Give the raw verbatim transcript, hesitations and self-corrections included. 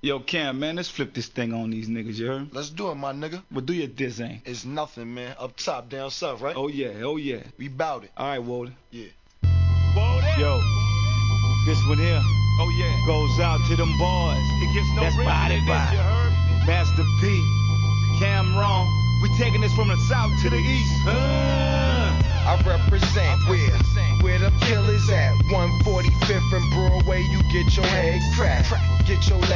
Yo, Cam, man, let's flip this thing on these niggas, you heard? Let's do it, my nigga. Well, do your diss, ain't? It's nothing, man. Up top, down south, right? Oh, yeah, oh, yeah. We bout it. All right, Walter. Yeah. Yo, this one here Oh yeah, goes out to them boys. it gets no That's realer body than this, by you heard? Master P, Cameron. We taking this from the south to the east. Uh. I represent where, where the killers at. one forty-fifth and Broadway, you get your head cracked. Get your